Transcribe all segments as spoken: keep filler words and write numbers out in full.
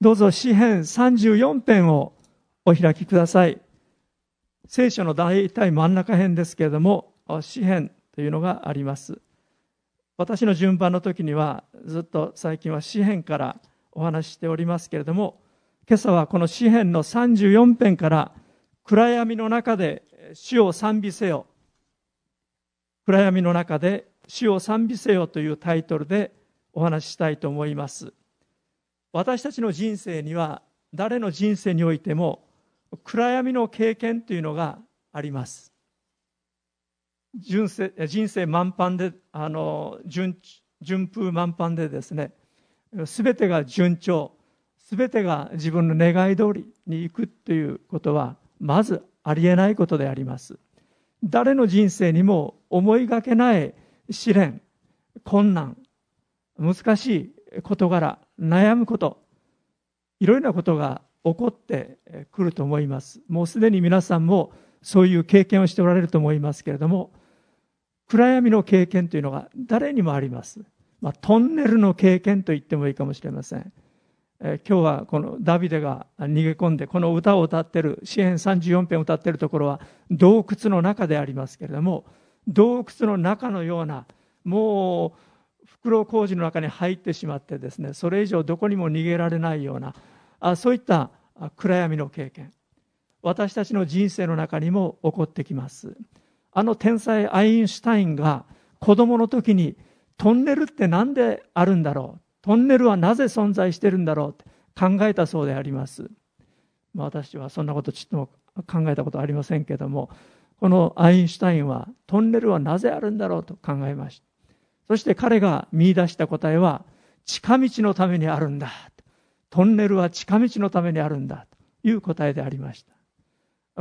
どうぞ詩編さんじゅうよん編をお開きください。聖書の大体真ん中辺ですけれども、詩編というのがあります。私の順番の時にはずっと最近は詩編からお話ししておりますけれども、今朝はこの詩編のさんじゅうよん編から暗闇の中で主を賛美せよ、暗闇の中で主を賛美せよというタイトルでお話ししたいと思います。私たちの人生には、誰の人生においても暗闇の経験というのがあります。人生、人生満帆で、あの 順, 順風満帆でですね、すべてが順調、すべてが自分の願い通りに行くということはまずありえないことであります。誰の人生にも思いがけない試練、困難、難しい事柄、悩むこと、いろいろなことが起こってくると思います。もうすでに皆さんもそういう経験をしておられると思いますけれども、暗闇の経験というのが誰にもあります。まあ、トンネルの経験と言ってもいいかもしれません。えー、今日はこのダビデが逃げ込んでこの歌を歌っている、詩編さんじゅうよん編を歌っているところは洞窟の中でありますけれども、洞窟の中のような、もう袋小路の中に入ってしまってですね、それ以上どこにも逃げられないような、あそういった暗闇の経験、私たちの人生の中にも起こってきます。あの天才アインシュタインが子供の時に、トンネルって何であるんだろう、トンネルはなぜ存在しているんだろうって考えたそうであります。まあ、私はそんなことちっとも考えたことありませんけども、このアインシュタインはトンネルはなぜあるんだろうと考えました。そして彼が見出した答えは、近道のためにあるんだ、トンネルは近道のためにあるんだという答えでありました。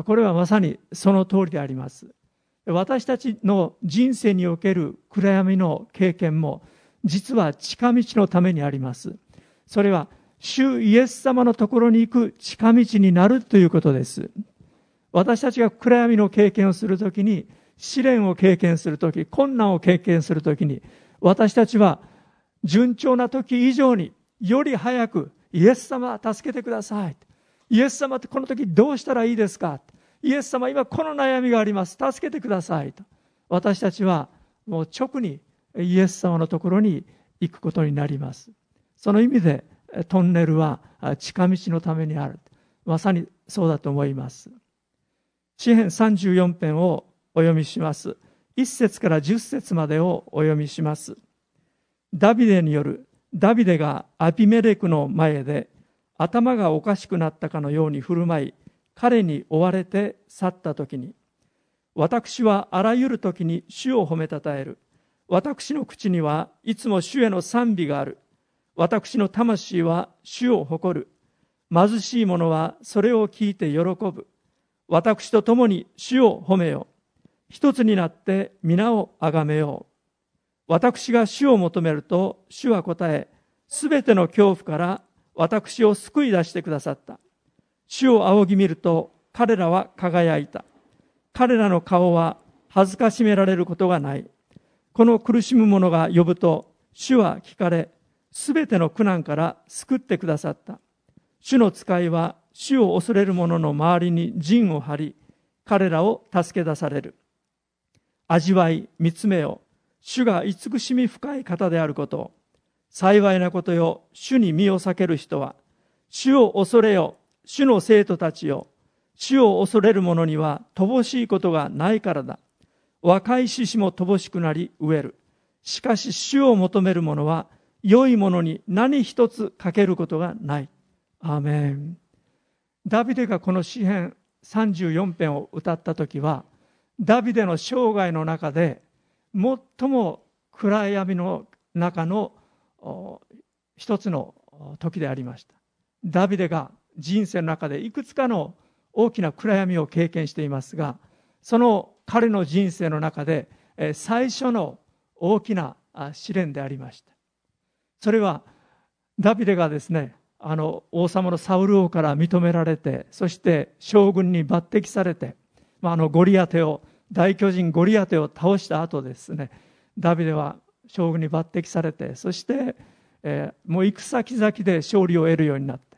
これはまさにその通りであります。私たちの人生における暗闇の経験も実は近道のためにあります。それは主イエス様のところに行く近道になるということです。私たちが暗闇の経験をするときに、試練を経験するとき、困難を経験するときに、私たちは順調な時以上により早く、イエス様助けてください、イエス様ってこの時どうしたらいいですか、イエス様今この悩みがあります、助けてくださいと、私たちはもう直にイエス様のところに行くことになります。その意味でトンネルは近道のためにある、まさにそうだと思います。詩編さんじゅうよん編をお読みします。いっ節からじゅっ節までをお読みします。ダビデによる、ダビデがアビメレクの前で頭がおかしくなったかのように振る舞い、彼に追われて去ったときに、私はあらゆるときに主を褒めたたえる。私の口にはいつも主への賛美がある。私の魂は主を誇る。貧しい者はそれを聞いて喜ぶ。私と共に主を褒めよう。一つになって皆をあがめよう。私が主を求めると、主は答え、すべての恐怖から私を救い出してくださった。主を仰ぎ見ると、彼らは輝いた。彼らの顔は恥ずかしめられることがない。この苦しむ者が呼ぶと、主は聞かれ、すべての苦難から救ってくださった。主の使いは、主を恐れる者の周りに陣を張り、彼らを助け出される。味わい、見つめよ。主が慈しみ深い方であることを。幸いなことよ、主に身を避ける人は。主を恐れよ、主の生徒たちよ。主を恐れる者には乏しいことがないからだ。若い獅子も乏しくなり飢える。しかし主を求める者は良いものに何一つ欠けることがない。アーメン。ダビデがこの詩編さんじゅうよん編を歌ったときは、ダビデの生涯の中で最も暗闇の中の一つの時でありました。ダビデが人生の中でいくつかの大きな暗闇を経験していますが、その彼の人生の中で最初の大きな試練でありました。それはダビデがですね、あの王様のサウル王から認められて、そして将軍に抜擢されて、まあ、あのゴリアテを大巨人ゴリアテを倒した後ですね、ダビデは将軍に抜擢されて、そして、えー、もう行く先々で勝利を得るようになって、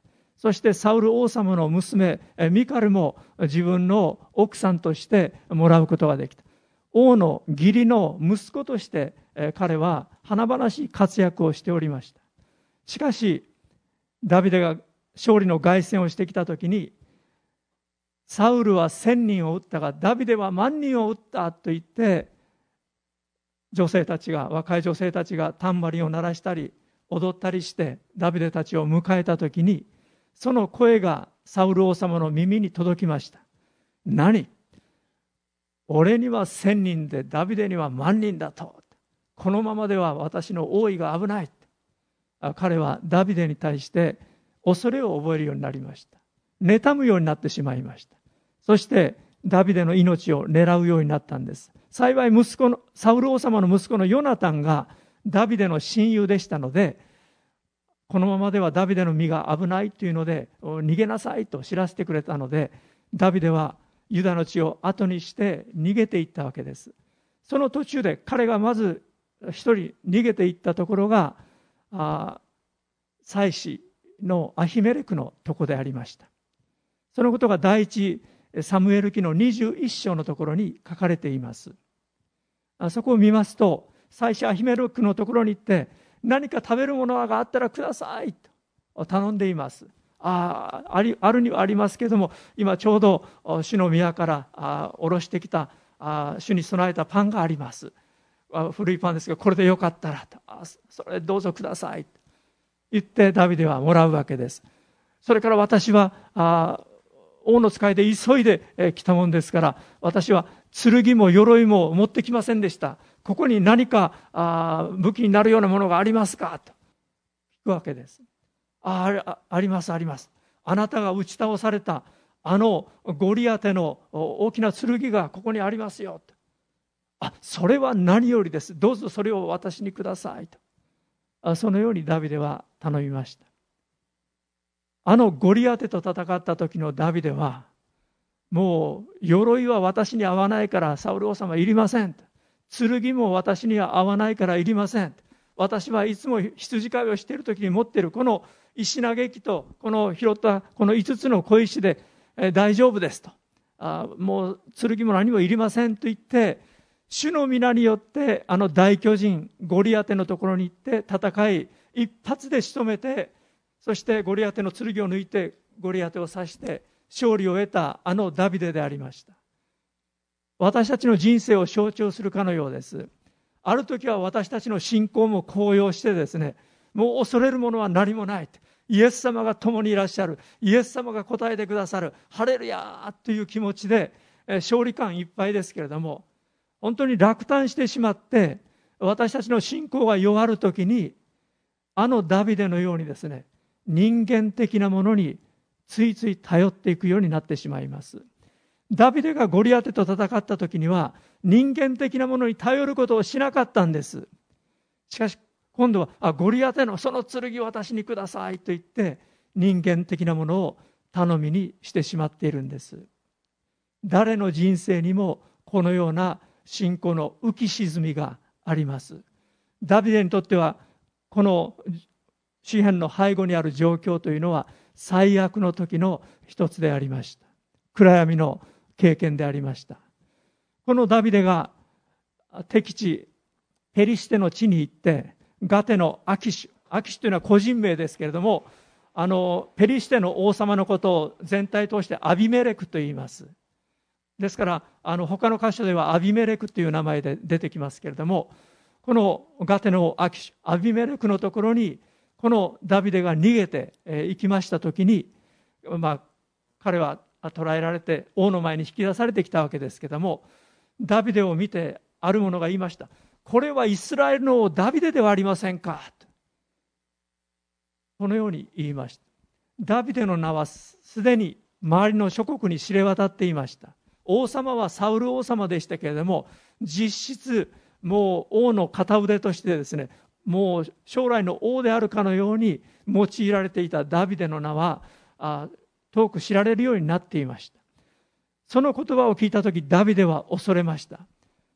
そしてサウル王様の娘ミカルも自分の奥さんとしてもらうことができた。王の義理の息子として彼は華々しい活躍をしておりました。しかしダビデが勝利の凱旋をしてきたときに、サウルは千人を撃ったがダビデは万人を撃ったと言って、女性たちが若い女性たちがタンバリンを鳴らしたり踊ったりしてダビデたちを迎えたときに、その声がサウル王様の耳に届きました。何？俺には千人でダビデには万人だと。このままでは私の王位が危ない。彼はダビデに対して恐れを覚えるようになりました。妬むようになってしまいました。そしてダビデの命を狙うようになったんです。幸い息子のサウル王様の息子のヨナタンがダビデの親友でしたので、このままではダビデの身が危ないというので逃げなさいと知らせてくれたので、ダビデはユダの地を後にして逃げていったわけです。その途中で彼がまず一人逃げていったところがあ祭司のアヒメレクのところでありました。そのことが第一サムエル記のにじゅういっ章のところに書かれています。そこを見ますと、祭司アヒメレクのところに行って、何か食べるものがあったらくださいと頼んでいます。ああ、あり、あるにはありますけれども、今ちょうど主の宮からあ下ろしてきたあ主に備えたパンがあります。あ古いパンですが、これでよかったらと、あそれどうぞくださいと言ってダビデはもらうわけです。それから私はあ王の使いで急いで来たもんですから、私は剣も鎧も持ってきませんでした。ここに何かあ武器になるようなものがありますかと聞くわけです。ああ、ありますあります。あなたが打ち倒されたあのゴリアテの大きな剣がここにありますよと。あ、それは何よりです。どうぞそれを私にくださいと。あそのようにダビデは頼みました。あのゴリアテと戦った時のダビデは、もう鎧は私に合わないからサウル王様いりません。剣も私には合わないからいりません。私はいつも羊飼いをしている時に持っているこの石嘆きとこの拾ったこの五つの小石で大丈夫ですと。あもう剣も何もいりませんと言って、主の皆によってあの大巨人ゴリアテのところに行って戦い、一発で仕留めて、そしてゴリアテの剣を抜いてゴリアテを刺して勝利を得たあのダビデでありました。私たちの人生を象徴するかのようです。ある時は私たちの信仰も高揚してですね、もう恐れるものは何もない。イエス様が共にいらっしゃる。イエス様が答えてくださる。ハレルヤーという気持ちで勝利感いっぱいですけれども、本当に落胆してしまって私たちの信仰が弱る時に、あのダビデのようにですね、人間的なものについつい頼っていくようになってしまいます。ダビデがゴリアテと戦った時には人間的なものに頼ることをしなかったんです。しかし今度はあゴリアテのその剣を私にくださいと言って人間的なものを頼みにしてしまっているんです。誰の人生にもこのような信仰の浮き沈みがあります。ダビデにとってはこの詩篇の背後にある状況というのは最悪の時の一つでありました。暗闇の経験でありました。このダビデが敵地ペリシテの地に行ってガテのアキシュ、アキシュというのは個人名ですけれども、あのペリシテの王様のことを全体通してアビメレクと言います。ですからあの他の箇所ではアビメレクという名前で出てきますけれども、このガテのアキシュ、アビメレクのところにこのダビデが逃げて行きましたときに、まあ、彼は捕らえられて王の前に引き出されてきたわけですけれども、ダビデを見てある者が言いました。これはイスラエルの王ダビデではありませんかと、このように言いました。ダビデの名はすでに周りの諸国に知れ渡っていました。王様はサウル王様でしたけれども、実質もう王の片腕としてですね、もう将来の王であるかのように用いられていたダビデの名はあ遠く知られるようになっていました。その言葉を聞いたとき、ダビデは恐れました。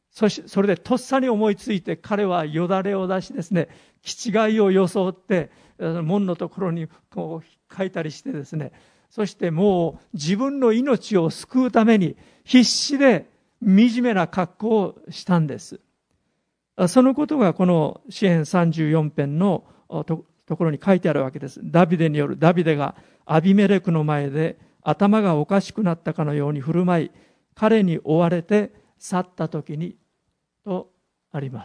そし、それでとっさに思いついて、彼はよだれを出しですね、気違いを装って、門のところにこう書いたりしてですね、そしてもう自分の命を救うために必死で惨めな格好をしたんです。そのことがこの詩編さんじゅうよん編のところに書いてあるわけです。ダビデによる、ダビデがアビメレクの前で頭がおかしくなったかのように振る舞い、彼に追われて去った時にとあります。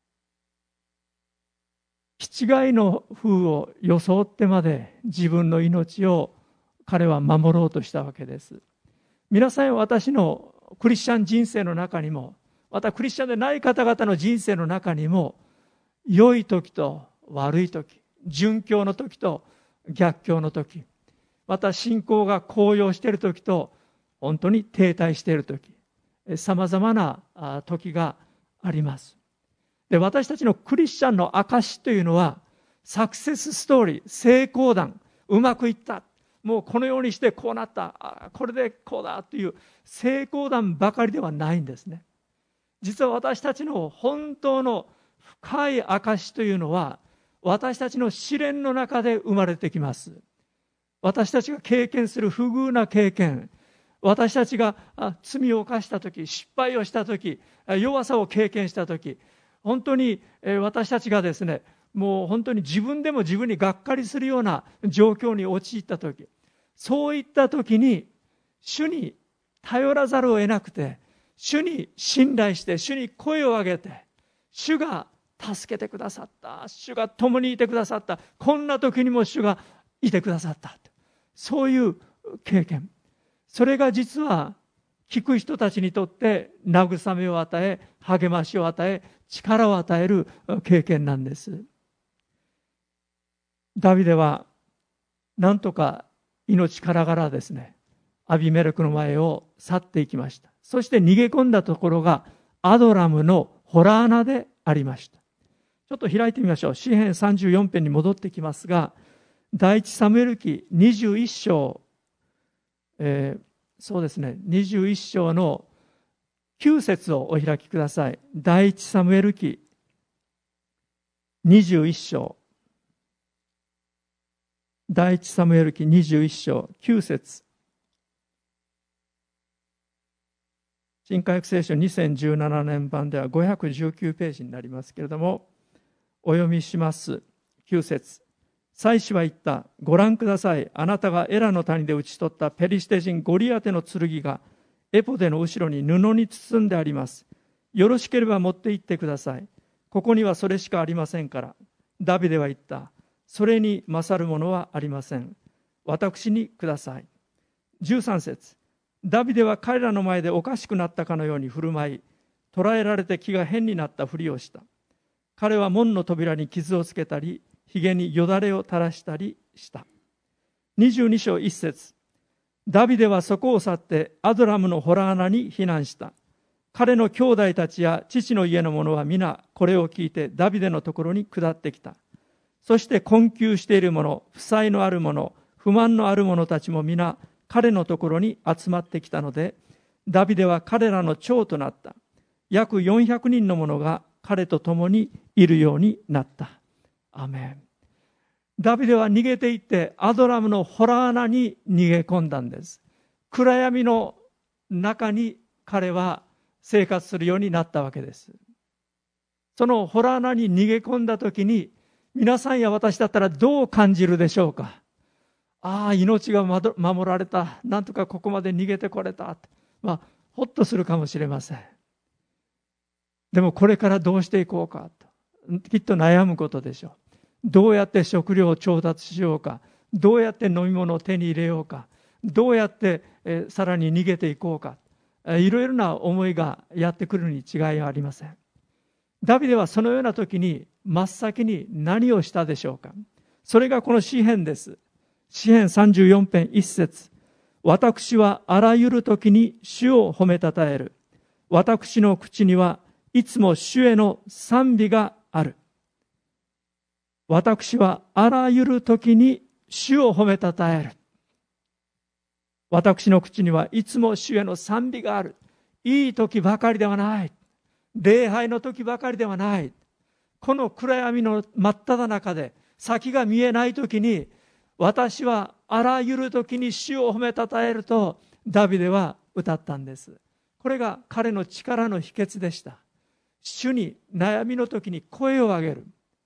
気違いの風を装ってまで自分の命を彼は守ろうとしたわけです。皆さん、私のクリスチャン人生の中にも、またクリスチャンでない方々の人生の中にも、良い時と悪い時、順境の時と逆境の時、また信仰が高揚している時と本当に停滞している時、さまざまな時があります。で、私たちのクリスチャンの証というのは、サクセスストーリー、成功談、うまくいった、もうこのようにしてこうなった、これでこうだという成功談ばかりではないんですね。実は私たちの本当の深い証というのは、私たちの試練の中で生まれてきます。私たちが経験する不遇な経験、私たちが罪を犯したとき、失敗をしたとき、弱さを経験したとき、本当に私たちがですね、もう本当に自分でも自分にがっかりするような状況に陥ったとき、そういったときに主に頼らざるを得なくて、主に信頼して、主に声を上げて、主が助けてくださった、主が共にいてくださった、こんな時にも主がいてくださった、そういう経験、それが実は聞く人たちにとって慰めを与え、励ましを与え、力を与える経験なんです。ダビデはなんとか命からがらですね、アビメレクの前を去っていきました。そして逃げ込んだところがアドラムの洞穴でありました。ちょっと開いてみましょう。詩編さんじゅうよん編に戻ってきますが、第一サムエル記にじゅういっ章、えー、そうですね、にじゅういっ章のきゅう節をお開きください。第一サムエル記にじゅういっ章、第一サムエル記にじゅういっ章きゅう節。新科学聖書にせんじゅうななねん版ではごひゃくじゅうきゅうページになりますけれども、お読みします。きゅう節。祭司は言った。ご覧ください。あなたがエラの谷で討ち取ったペリシテ人ゴリアテの剣がエポデの後ろに布に包んであります。よろしければ持って行ってください。ここにはそれしかありませんから。ダビデは言った。それに勝るものはありません。私にください。じゅうさん節。ダビデは彼らの前でおかしくなったかのように振る舞い、捕らえられて気が変になったふりをした。彼は門の扉に傷をつけたり、ひげによだれを垂らしたりした。にじゅうに章いち節。ダビデはそこを去ってアドラムの洞穴に避難した。彼の兄弟たちや父の家の者は皆これを聞いてダビデのところに下ってきた。そして困窮している者、負債のある者、不満のある者たちも皆彼のところに集まってきたので、ダビデは彼らの長となった。約よんひゃくにんの者が彼と共にいるようになった。アメン。ダビデは逃げていってアドラムの洞穴に逃げ込んだんです。暗闇の中に彼は生活するようになったわけです。その洞穴に逃げ込んだ時に、皆さんや私だったらどう感じるでしょうか。ああ、命が守られた。なんとかここまで逃げてこれた。まあ、ほっとするかもしれません。でもこれからどうしていこうかと。きっと悩むことでしょう。どうやって食料を調達しようか。どうやって飲み物を手に入れようか。どうやって、えー、さらに逃げていこうか。いろいろな思いがやってくるに違いはありません。ダビデはそのような時に真っ先に何をしたでしょうか。それがこの詩編です。詩編さんじゅうよん編いち節。私はあらゆる時に主を褒めたたえる。私の口にはいつも主への賛美がある。私はあらゆる時に主を褒めたたえる。私の口にはいつも主への賛美がある。いい時ばかりではない。 礼拝の時ばかりではない。この暗闇の真っ只中で、先が見えない時に、私はあらゆる時に主を褒めたたえると、ダビデは歌ったんです。これが彼の力の秘訣でした。主に悩みの時に声を上げる。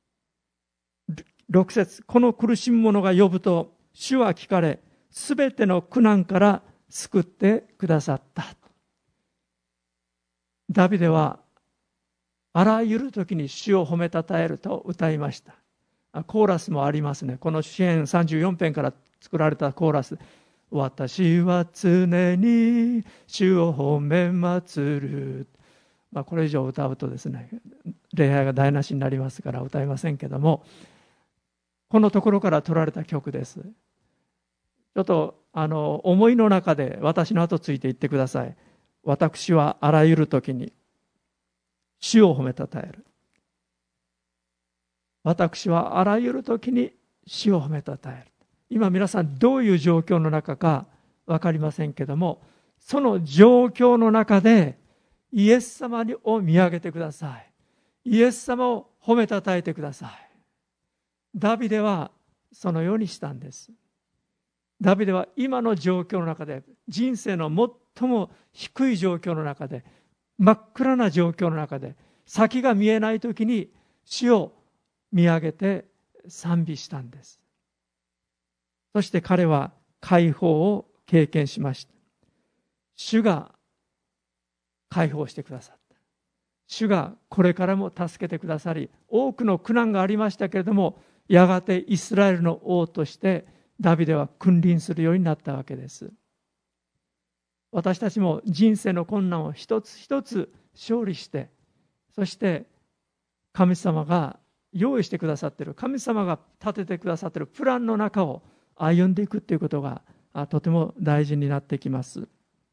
ろく節、この苦しむ者が呼ぶと、主は聞かれ、すべての苦難から救ってくださった。ダビデは、あらゆる時に主を褒めたたえると歌いました。コーラスもありますね。この詩編さんじゅうよん編から作られたコーラス。私は常に主を褒め祭る。まあ、これ以上歌うとですね、礼拝が台無しになりますから歌いませんけども、このところから取られた曲です。ちょっとあの思いの中で私の後ついて言ってください。私はあらゆる時に主を褒めたたえる。私はあらゆる時に主を褒めたたえる。今皆さんどういう状況の中か分かりませんけども、その状況の中でイエス様を見上げてください。イエス様を褒めたたえてください。ダビデはそのようにしたんです。ダビデは今の状況の中で、人生の最も低い状況の中で、真っ暗な状況の中で、先が見えない時に主を見上げて賛美したんです。そして彼は解放を経験しました。主が解放してくださった。主がこれからも助けてくださり、多くの苦難がありましたけれども、やがてイスラエルの王としてダビデは君臨するようになったわけです。私たちも人生の困難を一つ一つ勝利して、そして神様が用意してくださっている、神様が立ててくださっているプランの中を歩んでいくということがとても大事になってきます。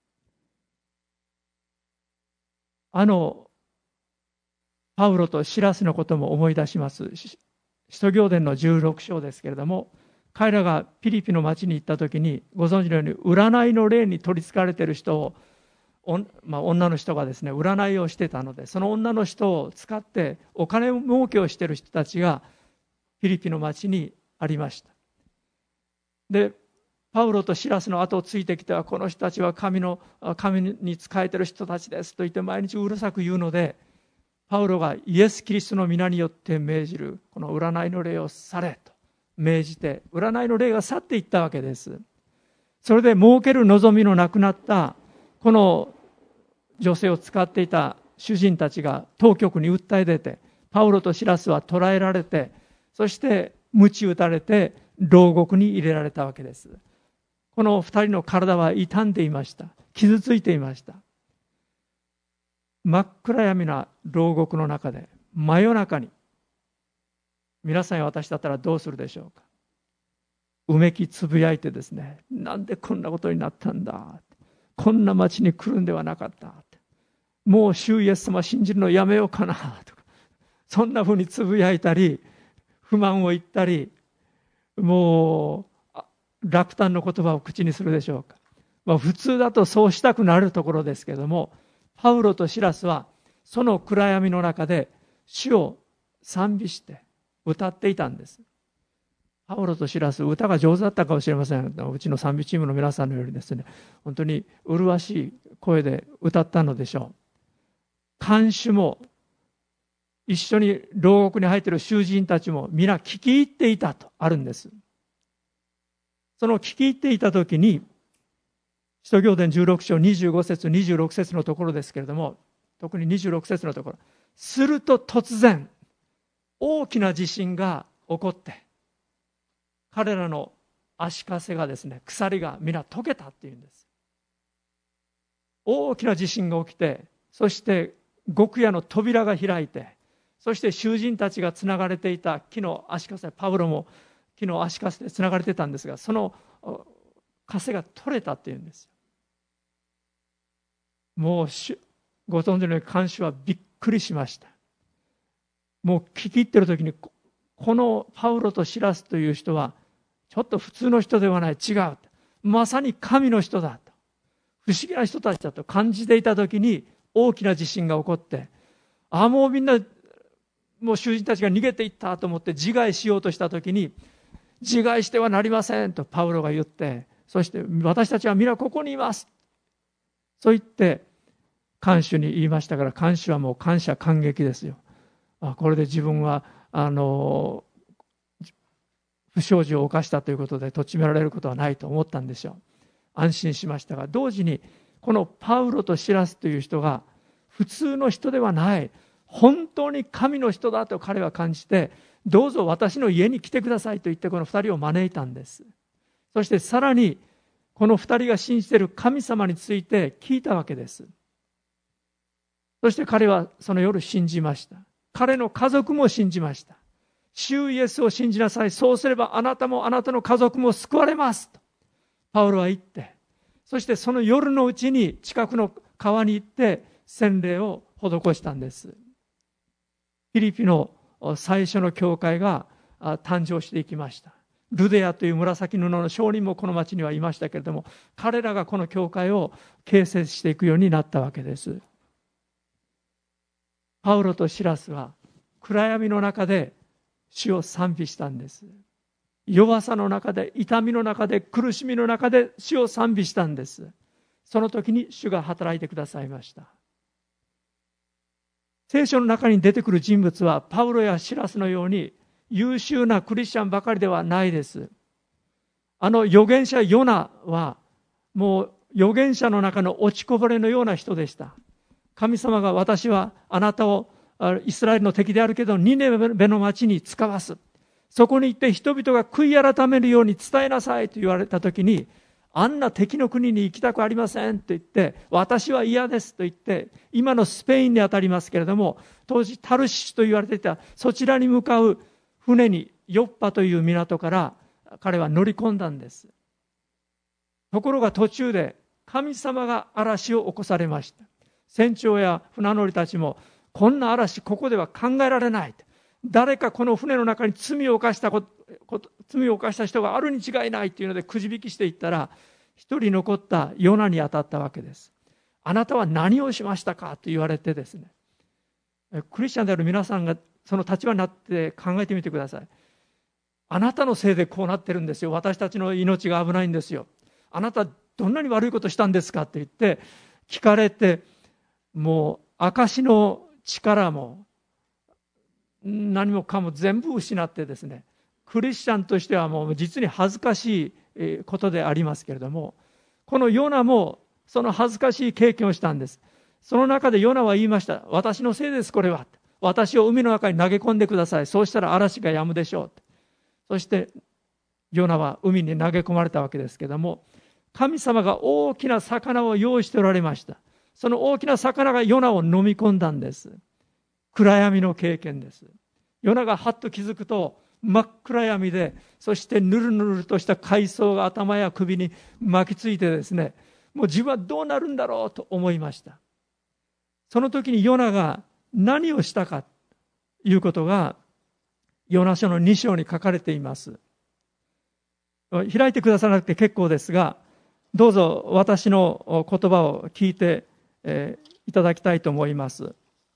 あのパウロとシラスのことも思い出します。使徒行伝のじゅうろく章ですけれども、彼らがピリピの町に行った時に、ご存知のように占いの霊に取りつかれている人を、まあ、女の人がですね占いをしてたので、その女の人を使ってお金儲けをしている人たちがピリピの町にありました。でパウロとシラスの後をついてきては、この人たちは神の神に仕えている人たちですと言って毎日うるさく言うので、パウロがイエス・キリストの皆によって命じるこの占いの霊を去れと命じて、占いの霊が去っていったわけです。それで儲ける望みのなくなったこの女性を使っていた主人たちが当局に訴え出て、パウロとシラスは捕らえられて、そして鞭打たれて牢獄に入れられたわけです。この二人の体は傷んでいました。傷ついていました。真っ暗闇な牢獄の中で真夜中に、皆さんや私だったらどうするでしょうか。うめきつぶやいてですね、なんでこんなことになったんだ、こんな町に来るんではなかった、もう主イエス様信じるのやめようかなとか、そんなふうにつぶやいたり、不満を言ったり、もう落胆の言葉を口にするでしょうか。まあ、普通だとそうしたくなるところですけれども、パウロとシラスはその暗闇の中で主を賛美して歌っていたんです。パウロとシラス、歌が上手だったかもしれません。うちの賛美チームの皆さんのようにですね、本当に麗しい声で歌ったのでしょう。看守も一緒に牢獄に入っている囚人たちも皆聞き入っていたとあるんです。その聞き入っていた時に、使徒行伝じゅうろく章にじゅうご節にじゅうろく節のところですけれども、特ににじゅうろく節のところ、すると突然大きな地震が起こって、彼らの足かせがですね、鎖が皆溶けたっていうんです。大きな地震が起きて、そして獄屋の扉が開いて、そして囚人たちがつながれていた木の足かせ、パウロも木の足かせでつながれてたんですが、その枷が取れたっていうんです。もうご存知のように看守はびっくりしました。もう聞き入ってる時に、このパウロとシラスという人はちょっと普通の人ではない、違う、まさに神の人だと、不思議な人たちだと感じていた時に大きな地震が起こって、 ああ、もうみんな、もう囚人たちが逃げていったと思って自害しようとしたときに、自害してはなりませんとパウロが言って、そして私たちは皆ここにいます。そう言って、看守に言いましたから、看守はもう感謝感激ですよ。あ、これで自分は、あの、不祥事を犯したということで、とっちめられることはないと思ったんでしょう。安心しましたが、同時に、このパウロとシラスという人が、普通の人ではない、本当に神の人だと彼は感じて、どうぞ私の家に来てくださいと言ってこの二人を招いたんです。そしてさらにこの二人が信じている神様について聞いたわけです。そして彼はその夜信じました。彼の家族も信じました。主イエスを信じなさい。そうすればあなたもあなたの家族も救われますとパウロは言って、そしてその夜のうちに近くの川に行って洗礼を施したんです。フィリピの最初の教会が誕生していきました。ルデアという紫布の商人もこの町にはいましたけれども、彼らがこの教会を形成していくようになったわけです。パウロとシラスは暗闇の中で主を賛美したんです。弱さの中で、痛みの中で、苦しみの中で主を賛美したんです。その時に主が働いてくださいました。聖書の中に出てくる人物はパウロやシラスのように優秀なクリスチャンばかりではないです。あの預言者ヨナはもう預言者の中の落ちこぼれのような人でした。神様が私はあなたをイスラエルの敵であるけどニネベの町に使わす。そこに行って人々が悔い改めるように伝えなさいと言われたときに、あんな敵の国に行きたくありませんと言って、私は嫌ですと言って、今のスペインにあたりますけれども、当時タルシシュと言われていたそちらに向かう船にヨッパという港から彼は乗り込んだんです。ところが途中で神様が嵐を起こされました。船長や船乗りたちも、こんな嵐ここでは考えられない。誰かこの船の中に罪を犯したこと、罪を犯した人があるに違いないというのでくじ引きしていったら、一人残ったヨナに当たったわけです。あなたは何をしましたかと言われてですね、クリスチャンである皆さんがその立場になって考えてみてください。あなたのせいでこうなってるんですよ。私たちの命が危ないんですよ。あなたどんなに悪いことしたんですかって言って聞かれて、もう証の力も何もかも全部失ってですね、クリスチャンとしてはもう実に恥ずかしいことでありますけれども、このヨナもその恥ずかしい経験をしたんです。その中でヨナは言いました。私のせいですこれは。私を海の中に投げ込んでください。そうしたら嵐が止むでしょう。そしてヨナは海に投げ込まれたわけですけれども、神様が大きな魚を用意しておられました。その大きな魚がヨナを飲み込んだんです。暗闇の経験です。ヨナがはっと気づくと真っ暗闇で、そしてぬるぬるとした海藻が頭や首に巻きついてですね、もう自分はどうなるんだろうと思いました。その時にヨナが何をしたかということがヨナ書のに章に書かれています。開いてくださらなくて結構ですが、どうぞ私の言葉を聞いて、えー、いただきたいと思います。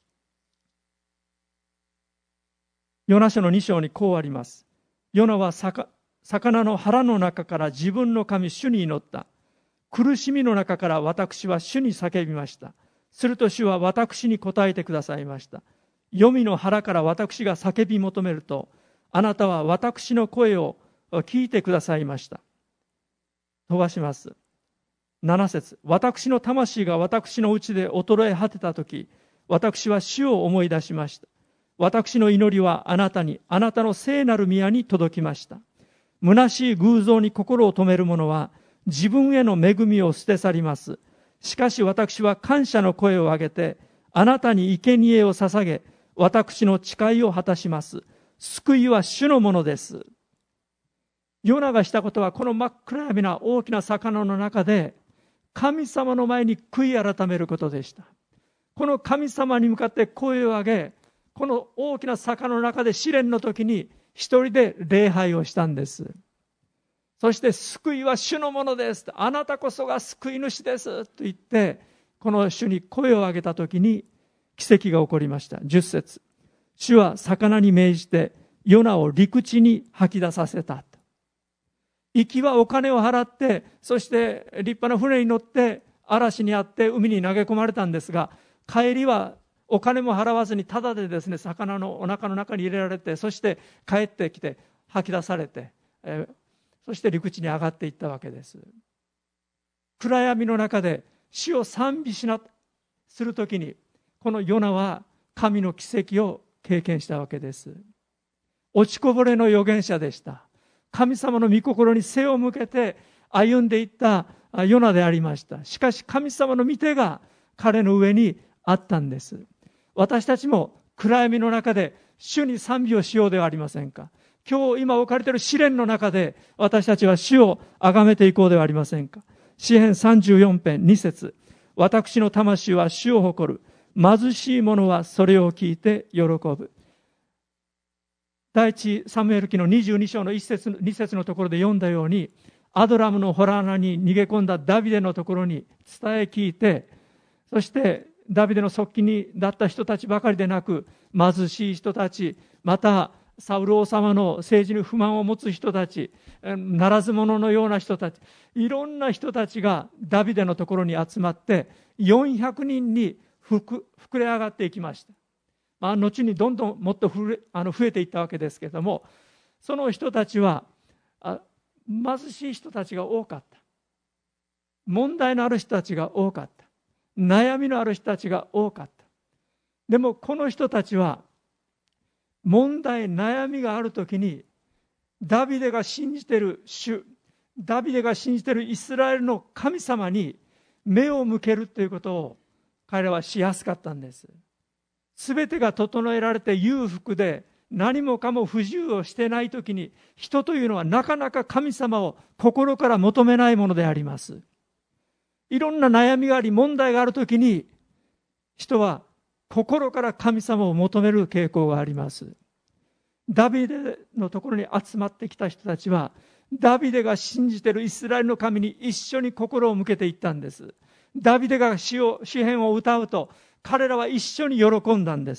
ヨナ書のに章にこうあります。ヨナは魚の腹の中から自分の神主に祈った。苦しみの中から私は主に叫びました。すると主は私に答えてくださいました。黄泉の腹から私が叫び求めると、あなたは私の声を聞いてくださいました。飛ばします。なな節。私の魂が私のうちで衰え果てたとき、私は主を思い出しました。私の祈りはあなたに、あなたの聖なる宮に届きました。虚しい偶像に心を止める者は、自分への恵みを捨て去ります。しかし私は感謝の声を上げて、あなたに生贄を捧げ、私の誓いを果たします。救いは主のものです。ヨナがしたことは、この真っ暗闇な大きな魚の中で、神様の前に悔い改めることでした。この神様に向かって声を上げ、この大きな魚の中で試練の時に一人で礼拝をしたんです。そして救いは主のものです。あなたこそが救い主です。と言って、この主に声を上げた時に、 奇跡が起こりました。じゅっ節。主は魚に命じてヨナを陸地に吐き出させた。行きはお金を払って、そして立派な船に乗って嵐にあって海に投げ込まれたんですが、帰りはお金も払わずにただでですね、魚のお腹の中に入れられて、そして帰ってきて吐き出されて、えー、そして陸地に上がっていったわけです。暗闇の中で主を賛美しなするときに、このヨナは神の奇跡を経験したわけです。落ちこぼれの預言者でした。神様の御心に背を向けて歩んでいったヨナでありました。しかし神様の御手が彼の上にあったんです。私たちも暗闇の中で主に賛美をしようではありませんか。今日今置かれている試練の中で私たちは主を崇めていこうではありませんか。詩編さんじゅうよん編に節。私の魂は主を誇る。貧しい者はそれを聞いて喜ぶ。第一サムエル記のにじゅうに章のいち節に節のところで読んだように、アドラムの洞穴に逃げ込んだダビデのところに伝え聞いて、そしてダビデの側近にだった人たちばかりでなく、貧しい人たち、またサウル王様の政治に不満を持つ人たち、ならず者のような人たち、いろんな人たちがダビデのところに集まってよんひゃくにんに膨れ上がっていきました。まあ、後にどんどんもっと増え、あの増えていったわけですけれども、その人たちはあ貧しい人たちが多かった。問題のある人たちが多かった。悩みのある人たちが多かった。でもこの人たちは問題、悩みがあるときに、ダビデが信じている主、ダビデが信じているイスラエルの神様に目を向けるということを彼らはしやすかったんです。すべてが整えられて裕福で何もかも不自由をしていないときに、人というのはなかなか神様を心から求めないものであります。いろんな悩みがあり問題があるときに、人は心から神様を求める傾向があります。ダビデのところに集まってきた人たちは、ダビデが信じているイスラエルの神に一緒に心を向けていったんです。ダビデが詩を、詩編を歌うと、彼らは一緒に喜んだんです。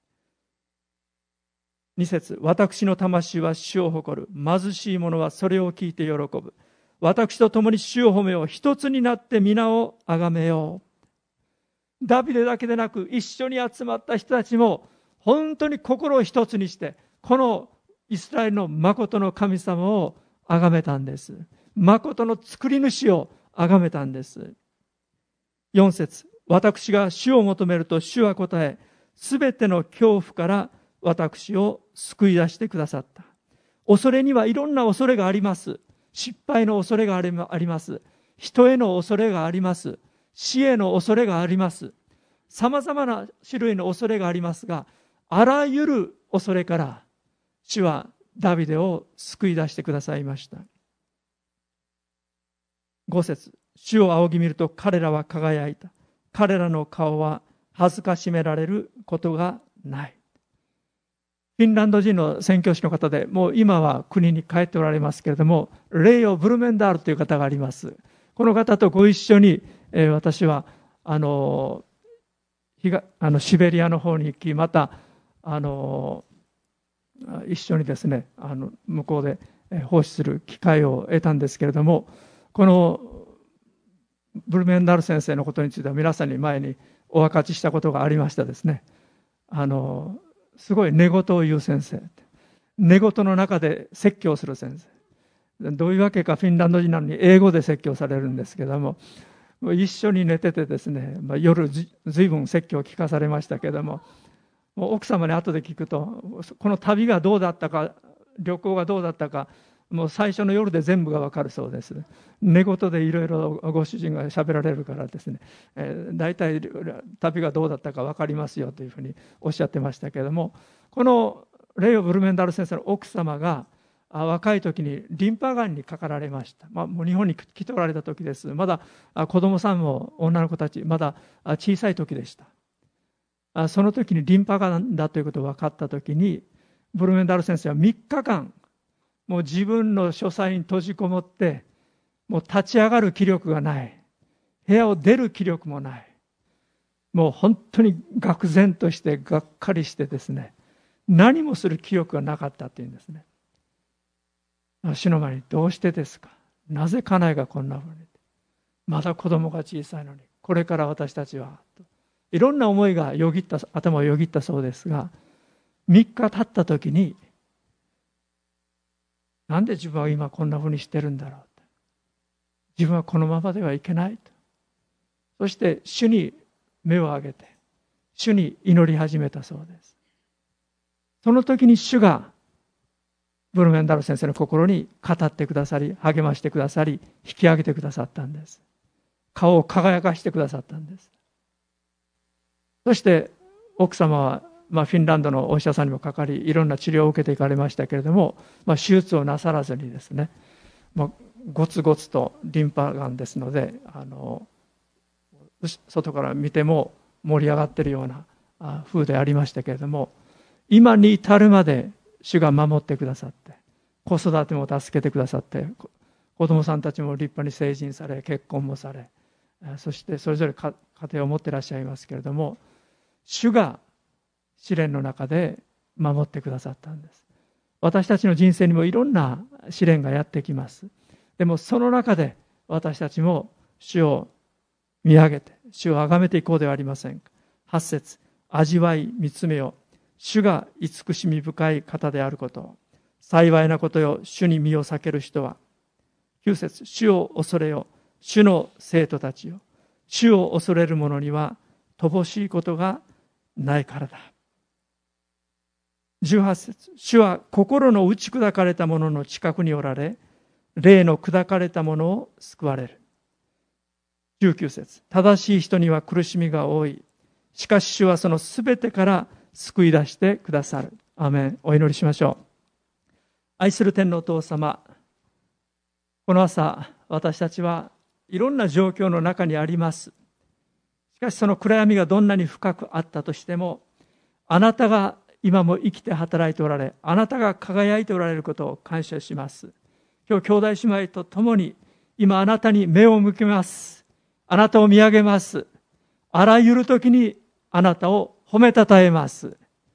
に節。私の魂は主を誇る。貧しい者はそれを聞いて喜ぶ。私と共に主を褒めよう。一つになって皆をあがめよう。ダビデだけでなく一緒に集まった人たちも本当に心を一つにして、このイスラエルの誠の神様をあがめたんです。誠の作り主をあがめたんです。よん節。私が主を求めると主は答え、すべての恐怖から私を救い出してくださった。恐れにはいろんな恐れがあります。失敗の恐れがあります。人への恐れがあります。死への恐れがあります。さまざまな種類の恐れがありますが、あらゆる恐れから主はダビデを救い出してくださいました。ご節。主を仰ぎ見ると彼らは輝いた。彼らの顔は恥ずかしめられることがない。フィンランド人の宣教師の方で、もう今は国に帰っておられますけれども、レイオ・ブルメンダールという方があります。この方とご一緒に、えー、私はあのあのシベリアの方に行き、またあの一緒にですね、あの向こうで奉仕する機会を得たんですけれども、このブルメンダール先生のことについては皆さんに前にお分かちしたことがありましたですね。あのすごい寝言を言う先生、寝言の中で説教する先生、どういうわけかフィンランド人なのに英語で説教されるんですけども、一緒に寝ててですね、まあ、夜ずいぶん説教を聞かされましたけども、もう奥様に後で聞くと、この旅がどうだったか、旅行がどうだったか、もう最初の夜で全部が分かるそうです。寝言でいろいろご主人が喋られるからですね、えー、大体旅がどうだったか分かりますよというふうにおっしゃってましたけれども、このレイオ・ブルメンダール先生の奥様が若い時にリンパがんにかかられました。まあ、もう日本に来ておられた時です。まだ子供さんも女の子たちまだ小さい時でした。その時にリンパがんだということが分かった時に、ブルメンダール先生はみっかかんもう自分の書斎に閉じこもって、もう立ち上がる気力がない、部屋を出る気力もない、 もう本当に愕然としてがっかりしてですね、何もする気力がなかったっていうんですね。主の前に、どうしてですか、なぜ家内がこんなふうに、まだ子供が小さいのに、これから私たちは、いろんな思いがよぎった、頭をよぎったそうですが、みっか経った時に、なんで自分は今こんなふうにしてるんだろうと、自分はこのままではいけないと、そして主に目を上げて主に祈り始めたそうです。その時に主がブルメンダル先生の心に語ってくださり、励ましてくださり、引き上げてくださったんです。顔を輝かしてくださったんです。そして奥様は、まあ、フィンランドのお医者さんにもかかり、いろんな治療を受けていかれましたけれども、まあ、手術をなさらずにですね、まあ、ゴツゴツとリンパがんですので、あの外から見ても盛り上がっているような風でありましたけれども、今に至るまで主が守ってくださって、子育ても助けてくださって、子供さんたちも立派に成人され、結婚もされ、そしてそれぞれ家庭を持っていらっしゃいますけれども、主が試練の中で守ってくださったんです。私たちの人生にもいろんな試練がやってきます。でもその中で私たちも主を見上げて、主を崇めていこうではありませんか。はち節、味わい見つめよ、主が慈しみ深い方であることを、幸いなことよ、主に身を避ける人は。きゅう節、主を恐れよ、主の生徒たちよ、主を恐れる者には乏しいことがないからだ。じゅうはち節、主は心の打ち砕かれた者の近くにおられ、霊の砕かれた者を救われる。じゅうきゅう節、正しい人には苦しみが多い。しかし主はそのすべてから救い出してくださる。アーメン。お祈りしましょう。愛する天のお父様、この朝、私たちはいろんな状況の中にあります。しかしその暗闇がどんなに深くあったとしても、あなたが今も生きて働いておられ、あなたが輝いておられることを感謝します。今日兄弟姉妹と共に今あなたに目を向けます。あなたを見上げます。あらゆる時にあなたを褒めたたえます。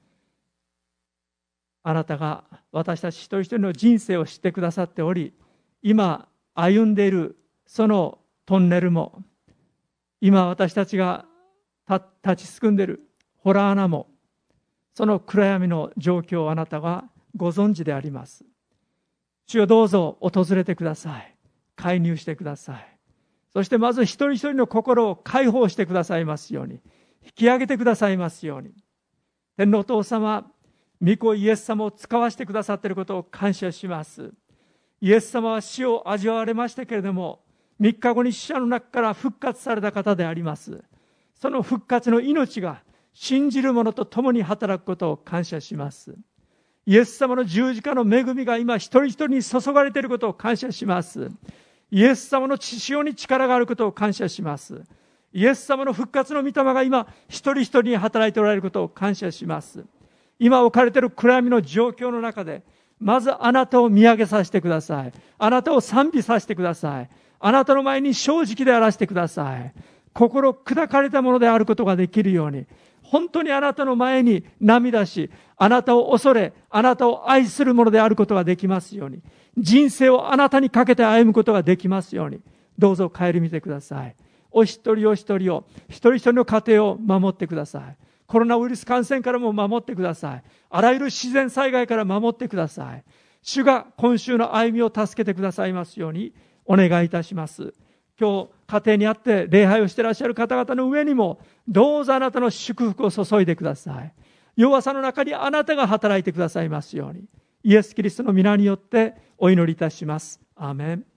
あなたが私たち一人一人の人生を知ってくださっており、今歩んでいるそのトンネルも、今私たちが立ちすくんでいる洞穴も、その暗闇の状況をあなたがご存知であります。主よ、どうぞ訪れてください。介入してください。そしてまず一人一人の心を解放してくださいますように、引き上げてくださいますように。天のお父様、御子イエス様を使わせてくださっていることを感謝します。イエス様は死を味わわれましたけれども、みっかごに死者の中から復活された方であります。その復活の命が信じる者と共に働くことを感謝します。イエス様の十字架の恵みが今一人一人に注がれていることを感謝します。イエス様の血潮に力があることを感謝します。イエス様の復活の御霊が今一人一人に働いておられることを感謝します。今置かれている暗闇の状況の中で、まずあなたを見上げさせてください。あなたを賛美させてください。あなたの前に正直であらせてください。心砕かれたものであることができるように、本当にあなたの前に涙し、あなたを恐れ、あなたを愛するものであることができますように、人生をあなたにかけて歩むことができますように、どうぞ顧みてください。お一人お一人を、一人一人の家庭を守ってください。コロナウイルス感染からも守ってください。あらゆる自然災害から守ってください。主が今週の歩みを助けてくださいますようにお願いいたします。今日家庭にあって礼拝をしていらっしゃる方々の上にも、どうぞあなたの祝福を注いでください。弱さの中にあなたが働いてくださいますように、イエス・キリストの皆によってお祈りいたします。アーメン。